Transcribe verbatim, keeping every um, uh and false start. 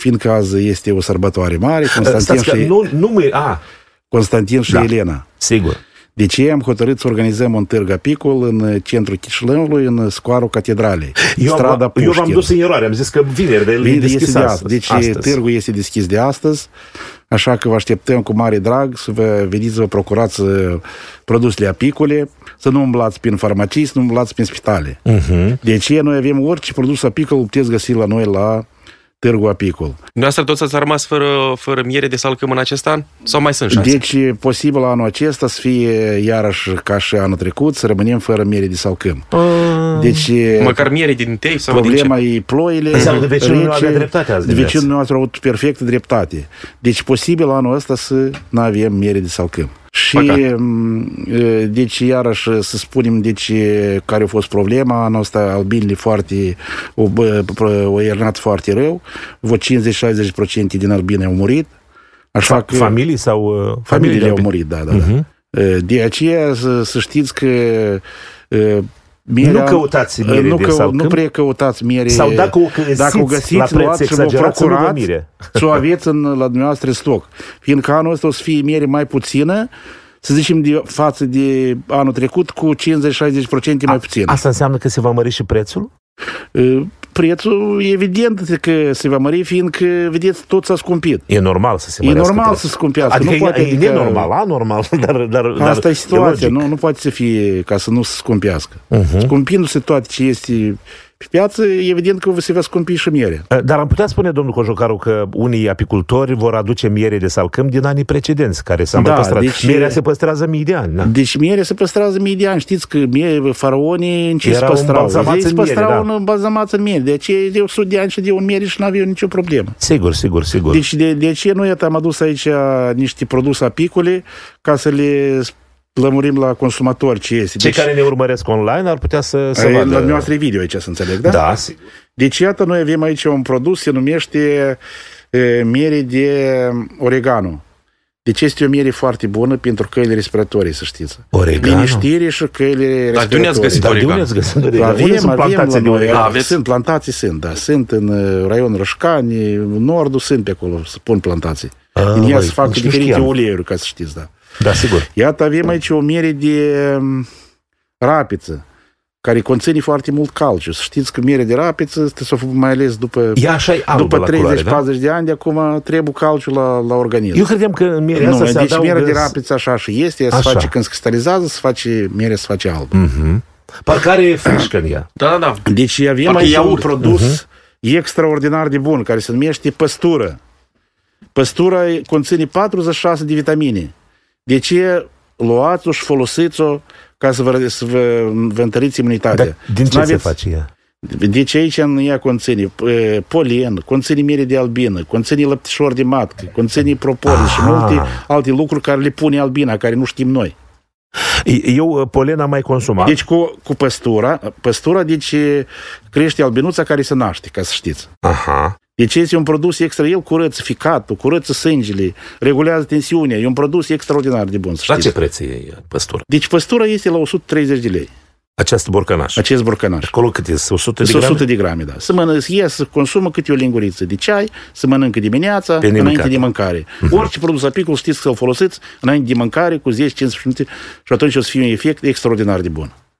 fiindcă azi este o sărbătoare mare, Constantin și, nu, nu mă, a. Constantin și da, Elena. Sigur. De ce am hotărât să organizăm un târg apicol în centrul Chișinăului, în scoarul Catedralei, eu strada am, eu v-am dus în eroare, am zis că vineri, de Vine, deschis este de astăzi. astăzi. Deci astăzi. târgul este deschis de astăzi, așa că vă așteptăm cu mare drag să vă veniți să vă procurați produsele apicole, să nu umblați prin farmacii, să nu umblați prin spitale. Uh-huh. De aceea noi avem orice produs apicol, puteți găsi la noi la târgul apicol. Dumneavoastră toți ați rămas fără, fără miere de salcâm în acest an? Sau mai sunt șanse? Deci, posibil anul acesta să fie iarăși ca și anul trecut, să rămânem fără miere de salcâm. Uh, deci, măcar miere din tei sau problema din ce? e ploile. Înseamnă că vecinul nu avea dreptate azi. Vecinul nu a avut perfectă dreptate. Deci, posibil anul ăsta să nu avem miere de salcâm. Și, Păcat. deci, iarăși, să spunem, deci, care a fost problema, anul ăsta albinele foarte, o, o iernat foarte rău, vreo cincizeci-șaizeci la sută din albine au murit. Așa Fa- că, familii sau... Uh, familiile au murit, da, da, uh-huh. da. De aceea, să, să știți că... Uh, Mierea, nu căutați miere nu, de că, salcâm? Nu prea căutați miere. Sau dacă o găsiți, dacă o găsiți la preț exagerat, să vă procurați, să o aveți în, la dumneavoastră stoc. Fiindcă anul ăsta o să fie miere mai puțină, să zicem, de, față de anul trecut, cu cincizeci-șaizeci la sută mai puțin. Asta înseamnă că se va mări și prețul? Prețul, evident că se va mări, fiindcă, vedeți, tot s-a scumpit. E normal să se mărească. E normal să se scumpească. Adică nu e, poate, e adică, nenormal, anormal, dar, dar asta dar e situația, nu, nu poate să fie ca să nu se scumpească. Uh-huh. Scumpindu-se toate ce este pe piață, evident că se va scumpi și mierea. Dar am putea spune, domnul Cojocaru, că unii apicultori vor aduce miere de salcâm din anii precedenți, care s-a da, mai păstrat. Deci, mierea se păstrează mii de ani. Da? Deci mierea se păstrează mii de ani. Știți că mie, faraonii în ce se păstrau? Ei se păstrau în bazamați în miere. De aceea de o sută de ani și de un miere și nu aveau nicio problemă. Sigur, sigur, sigur. Deci de, de aceea noi am adus aici niște produse apicole ca să le lămurim la consumatori ce este. Cei deci, care ne urmăresc online ar putea să, să ai, vadă... La noastră video aici, să înțeleg, da? Da, sigur. Deci, iată, noi avem aici un produs, se numește e, miere de oregano. Deci este o miere foarte bună pentru căile respiratorii, să știți. Oregano? Liniștire și căile respiratorii. Dar de unde ați găsit oregano? Dar de unde ați găsit oregano? Avem, sunt plantații de oregano? Aveți? Sunt plantații, sunt, da. Sunt în raionul Rășcani, în nordul sunt pe acolo, să pun plantații. A, din ea se fac diferite uleiuri, ca să știți, da. Da, sigur. Iată, avem aici o miere de rapiță, care conține foarte mult calciu. Să știți că mierea de rapiță, mai ales după, după treizeci patruzeci da? de ani, de acum trebuie calciu la, la organism. Eu credeam că în mierea asta nu, se deci adaugă... mierea de rapiță așa și este, ea se face când se cristalizează, se face, mierea se face albă. Uh-huh. Parcă are frișcă în ea. Da, da, da. Deci avem Parcă aici un produs uh-huh. extraordinar de bun, care se numește păstură. Păstura conține patruzeci și șase de vitamine. De ce luați-o și folosiți-o ca să vă, să vă, vă întăriți imunitatea. Dar din ce aveți... se face ea? Deci aici în ea conține polen, conține miere de albină, conține lăptișor de matcă, conține propolis și multe alte lucruri care le pune albina, care nu știm noi. Eu polen am mai consumat. Deci cu, cu păstura, păstura deci crește albinuța care se naște, ca să știți. Aha. Deci este un produs extra, el curăță ficatul, curăță sângele, regulează tensiunea, e un produs extraordinar de bun, să știți. La ce preț e păstura? Deci păstura este la o sută treizeci de lei. Acest borcanaș. Acest borcanaș. Acolo cât este? o sută de grame? o sută de grame, da. Să mănâncă, ia să consumă câte o linguriță de ceai, să mănâncă dimineața, pe înainte mâncat. de mâncare. Uh-huh. Orice produs apicol știți să-l folosiți înainte de mâncare cu zece cincisprezece minute și atunci o să fie un efect extraordinar de bun.